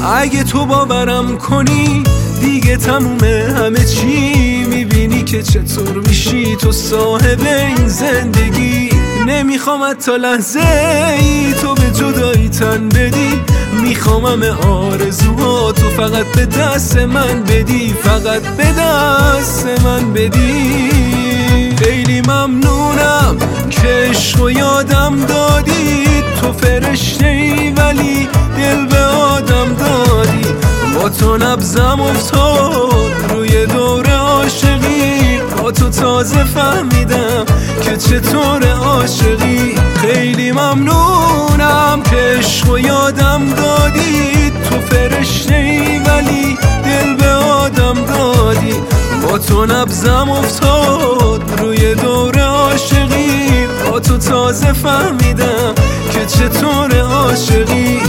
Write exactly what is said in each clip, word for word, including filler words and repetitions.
اگه تو باورم کنی دیگه تمومه همه چی، میبینی که چطور میشی تو صاحب این زندگی. نمیخوام حتی لحظه ای تو به جدایی تن بدی، میخوام همه آرزوها تو فقط به دست من بدی، فقط به دست من بدی. خیلی ممنونم که عشق و یادم دادی، تو فرشته ای ولی دل به آدم دادی. با تو نبضم افتاد روی دور عاشقی، با تو تازه فهمیدم که چطور عاشقی. خیلی ممنونم که عشق و یادم دادی، تو فرشته ای ولی دل به آدم دادی. با تو نبضم افتاد روی دور عاشقی، با تو تازه فهمیدم که چطور عاشقی.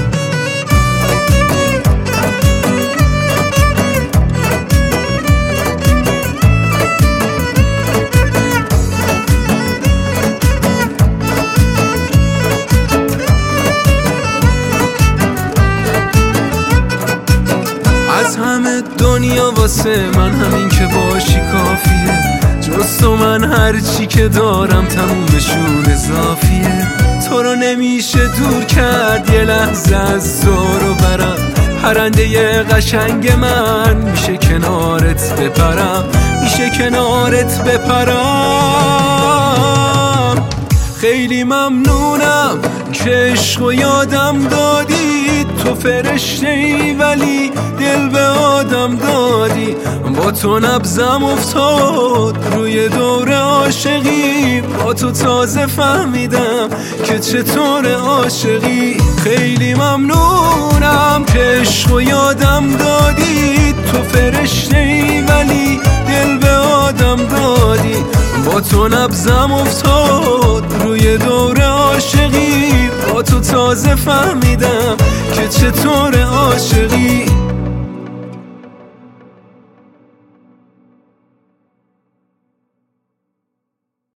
از همه دنیا واسه من همین که باشی کافیه، جز تو من هرچی که دارم تمومشون اضافیه. تو رو نمیشه دور کرد یه لحظه از زور و برم، پرنده قشنگ من میشه کنارت بپرم، میشه کنارت بپرم. خیلی ممنونم که عشق و یادم دادی، تو فرشته ای ولی دل به آدم دادی. با تو نبضم افتاد روی دور عاشقی، با تو تازه فهمیدم که چطور عاشقی. خیلی ممنونم که عشق و یادم دادی، تو فرشته ای ولی دل به آدم دادی. با تو نبضم افتاد روی دور عاشقی، با تو تازه فهمیدم که چطور عاشقی.